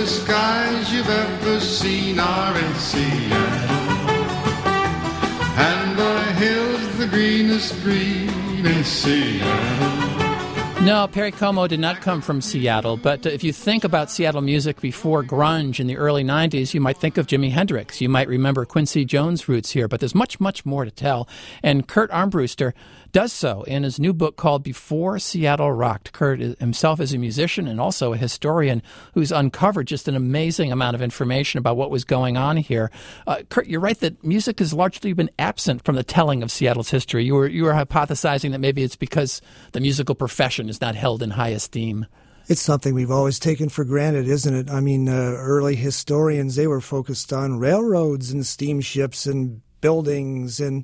clearest skies you've ever seen are in Seattle. And the hills the greenest green in Seattle. No, Perry Como did not come from Seattle, but if you think about Seattle music before grunge in the early 90s, you might think of Jimi Hendrix. You might remember Quincy Jones' roots here, but there's much, much more to tell. And Kurt Armbruster does so in his new book called Before Seattle Rocked. Kurt himself is a musician and also a historian who's uncovered just an amazing amount of information about what was going on here. Kurt, you're right that music has largely been absent from the telling of Seattle's history. You were hypothesizing that maybe it's because the musical profession is not held in high esteem. It's something we've always taken for granted, isn't it? I mean, early historians, they were focused on railroads and steamships and buildings and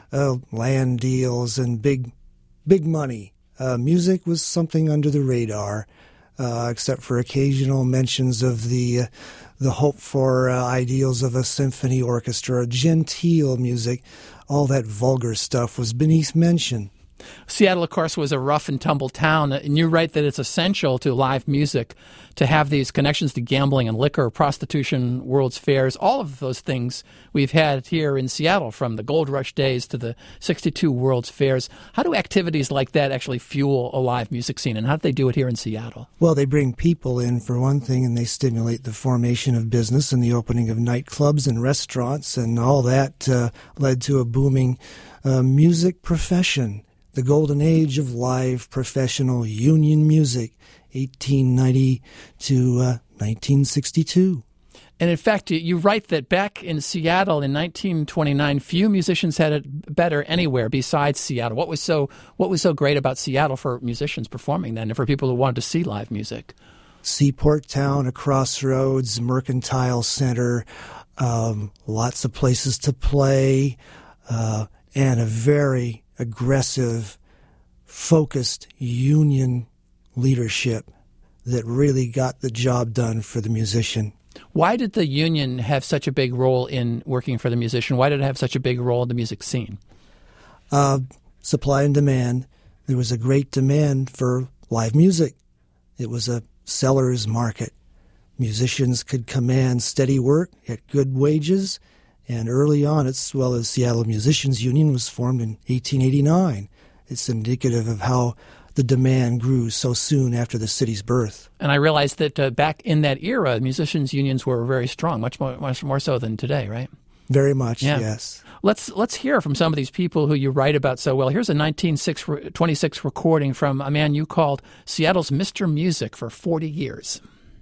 land deals and big money. Music was something under the radar, except for occasional mentions of the hope for ideals of a symphony orchestra, genteel music. All that vulgar stuff was beneath mention. Seattle, of course, was a rough and tumble town, and you're right that it's essential to live music to have these connections to gambling and liquor, prostitution, World's Fairs, all of those things we've had here in Seattle, from the Gold Rush days to the 62 World's Fairs. How do activities like that actually fuel a live music scene, and how do they do it here in Seattle? Well, they bring people in, for one thing, and they stimulate the formation of business and the opening of nightclubs and restaurants, and all that led to a booming music profession. The golden age of live professional union music, 1890 to 1962. And in fact, you write that back in Seattle in 1929, few musicians had it better anywhere besides Seattle. What was so great about Seattle for musicians performing then, and for people who wanted to see live music? Seaport town, a crossroads, mercantile center, lots of places to play, and a very aggressive, focused union leadership that really got the job done for the musician. Why did the union have such a big role in working for the musician? Why did it have such a big role in the music scene? Supply and demand. There was a great demand for live music. It was a seller's market. Musicians could command steady work at good wages. And early on, the Seattle Musicians Union was formed in 1889. It's indicative of how the demand grew so soon after the city's birth. And I realized that back in that era, musicians' unions were very strong, much more so than today, right? Very much, yeah. Yes. Let's hear from some of these people who you write about so well. Here's a 1926 recording from a man you called Seattle's Mr. Music for 40 years.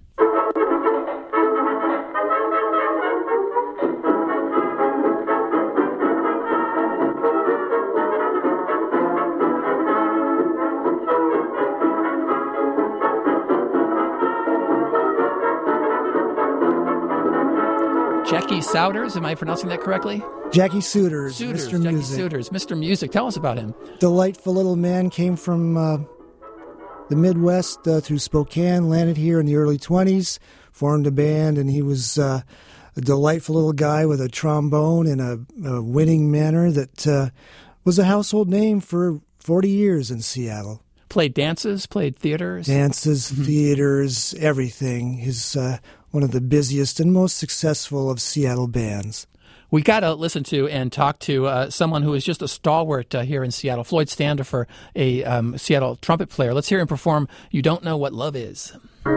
Jackie Souders, am I pronouncing that correctly? Jackie Souders, Mr. Jackie Music. Souders, Mr. Music. Tell us about him. Delightful little man, came from the Midwest through Spokane, landed here in the early 20s, formed a band, and he was a delightful little guy with a trombone and a winning manner that was a household name for 40 years in Seattle. Played dances, played theaters? Dances, theaters, everything. He's one of the busiest and most successful of Seattle bands. We got to listen to and talk to someone who is just a stalwart here in Seattle, Floyd Standifer, a Seattle trumpet player. Let's hear him perform You Don't Know What Love Is.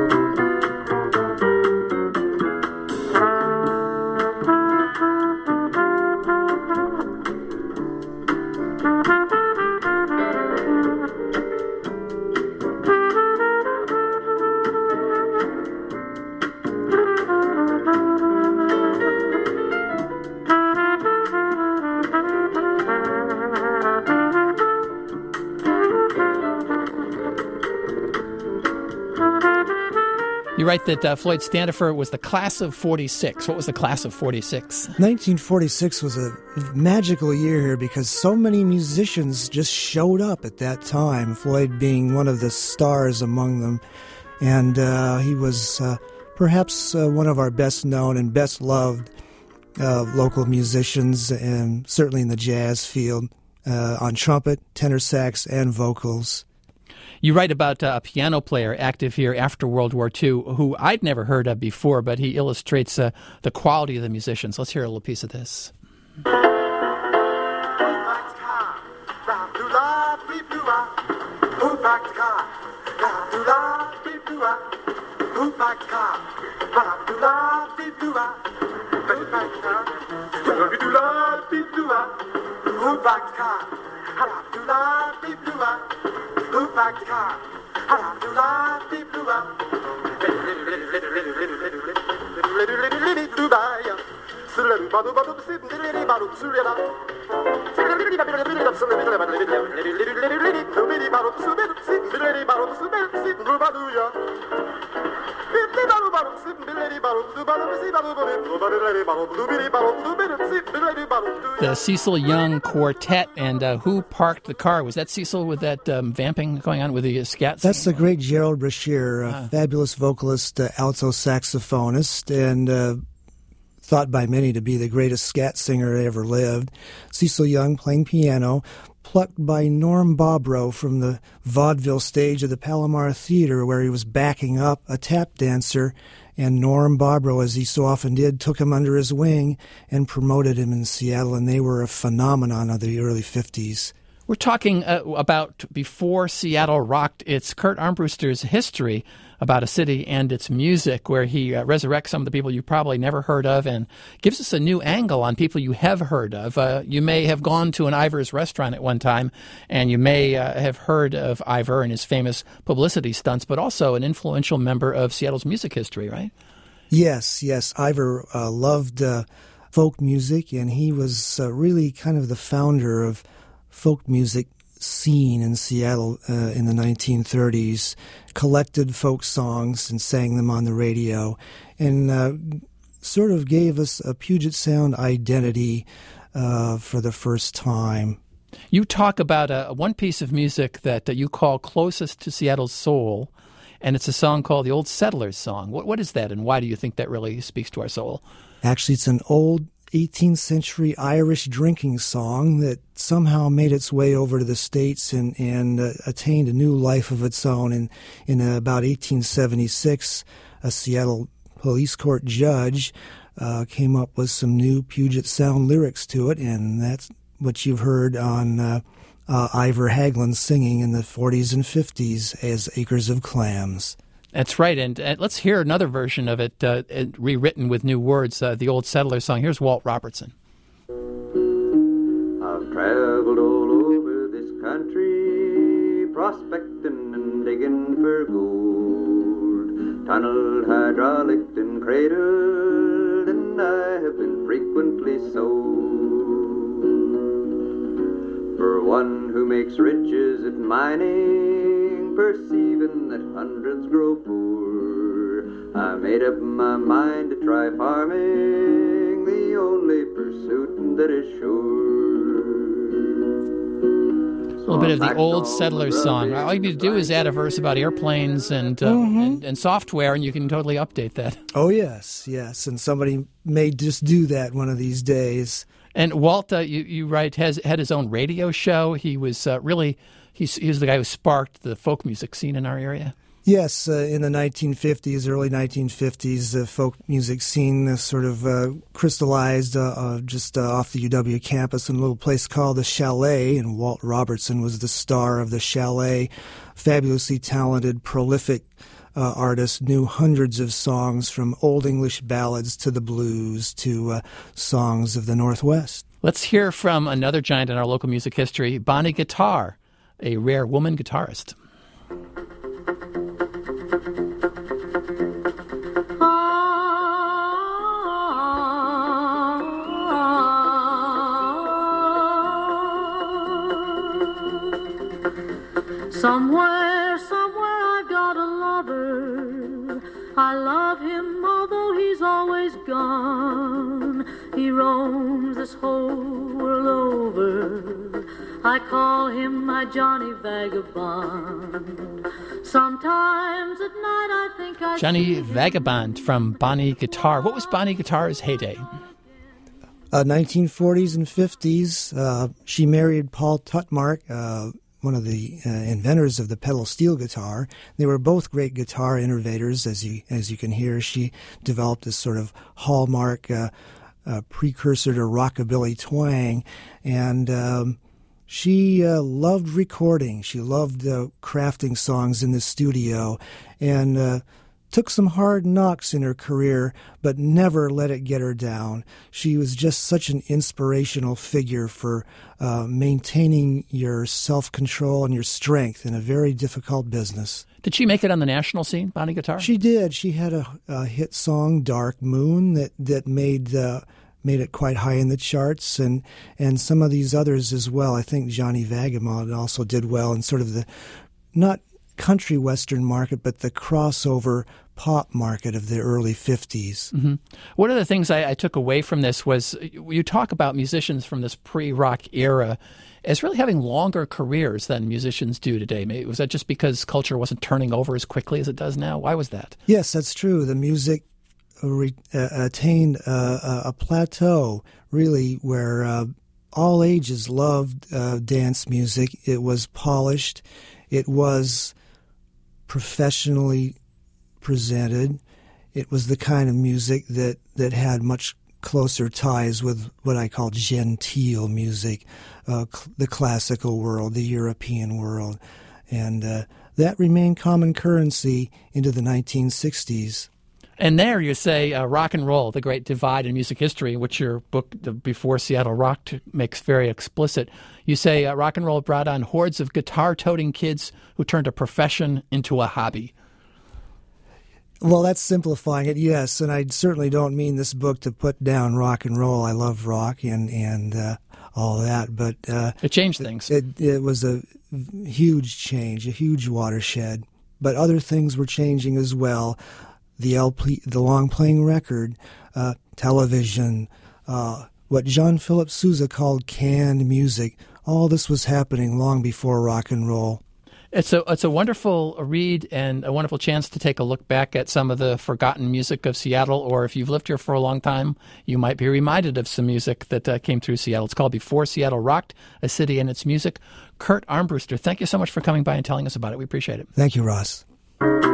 You write that Floyd Standifer was the class of 46. What was the class of 46? 1946 was a magical year here because so many musicians just showed up at that time, Floyd being one of the stars among them. And he was perhaps one of our best known and best loved local musicians, and certainly in the jazz field, on trumpet, tenor sax, and vocals. You write about a piano player active here after World War II who I'd never heard of before, but he illustrates the quality of the musicians. Let's hear a little piece of this. The Cecil Young Quartet and Who Parked the Car? Was that Cecil with that vamping going on with the scat? That's the great Gerald Brashear, a fabulous vocalist, alto saxophonist, and thought by many to be the greatest scat singer that ever lived. Cecil Young playing piano, plucked by Norm Bobrow from the vaudeville stage of the Palomar Theater, where he was backing up a tap dancer, and Norm Bobrow, as he so often did, took him under his wing and promoted him in Seattle, and they were a phenomenon of the early 50s. We're talking about before Seattle rocked. It's Kurt Armbruster's history about a city and its music, where he resurrects some of the people you probably never heard of and gives us a new angle on people you have heard of. You may have gone to an Ivor's restaurant at one time, and you may have heard of Ivor and his famous publicity stunts, but also an influential member of Seattle's music history, right? Yes. Ivor loved folk music, and he was really kind of the founder of folk music scene in Seattle in the 1930s, collected folk songs and sang them on the radio, and sort of gave us a Puget Sound identity for the first time. You talk about one piece of music that you call closest to Seattle's soul, and it's a song called the Old Settlers Song. What is that, and why do you think that really speaks to our soul? Actually, it's an old 18th century Irish drinking song that somehow made its way over to the States and attained a new life of its own. In about 1876, a Seattle police court judge came up with some new Puget Sound lyrics to it, and that's what you've heard on Ivor Haglund singing in the 40s and 50s as Acres of Clams. That's right, and let's hear another version of it, rewritten with new words, the Old Settler Song. Here's Walt Robertson. I've traveled all over this country, prospecting and digging for gold, tunneled, hydraulic, and cradled, and I have been frequently sold. For one who makes riches at mining, perceiving that hundreds grow poor, I made up my mind to try farming, the only pursuit that is sure. A little bit of the Old Settlers Song. All you need to do is add a verse about airplanes and software, and you can totally update that. Oh, yes, and somebody may just do that one of these days. And Walt, you write, had his own radio show. He was He's the guy who sparked the folk music scene in our area. Yes, in the 1950s, early 1950s, the folk music scene sort of crystallized just off the UW campus in a little place called the Chalet, and Walt Robertson was the star of the Chalet. Fabulously talented, prolific artist, knew hundreds of songs from Old English ballads to the blues to songs of the Northwest. Let's hear from another giant in our local music history, Bonnie Guitar, a rare woman guitarist. Somewhere I've got a lover. I love him although he's always gone. He roams this whole world over. I call him my Johnny Vagabond. Sometimes at night I think I Johnny Vagabond from Bonnie Guitar. What was Bonnie Guitar's heyday? 1940s and 50s. She married Paul Tutmark, inventors of the pedal steel guitar. They were both great guitar innovators, as you can hear. She developed this sort of hallmark precursor to rockabilly twang, and she loved recording. She loved crafting songs in the studio, and took some hard knocks in her career, but never let it get her down. She was just such an inspirational figure for maintaining your self-control and your strength in a very difficult business. Did she make it on the national scene, Bonnie Guitar? She did. She had a hit song, Dark Moon, that made it quite high in the charts, and some of these others as well. I think Johnny Vagabond also did well in sort of the, not country western market, but the crossover pop market of the early 50s. Mm-hmm. One of the things I took away from this was you talk about musicians from this pre-rock era as really having longer careers than musicians do today. Was that just because culture wasn't turning over as quickly as it does now? Why was that? Yes, that's true. The music attained a plateau, really, where all ages loved dance music. It was polished. It was professionally presented. It was the kind of music that had much closer ties with what I call genteel music, the classical world, the European world. And that remained common currency into the 1960s. And there you say rock and roll, the great divide in music history, which your book, Before Seattle Rocked, makes very explicit. You say rock and roll brought on hordes of guitar-toting kids who turned a profession into a hobby. Well, that's simplifying it, yes. And I certainly don't mean this book to put down rock and roll. I love rock and all that. But it changed things. It was a huge change, a huge watershed. But other things were changing as well. The LP, the long-playing record, television, what Jean Philippe Sousa called canned music. All this was happening long before rock and roll. It's a wonderful read and a wonderful chance to take a look back at some of the forgotten music of Seattle, or if you've lived here for a long time, you might be reminded of some music that came through Seattle. It's called Before Seattle Rocked, A City and Its Music. Kurt Armbruster, thank you so much for coming by and telling us about it. We appreciate it. Thank you, Ross.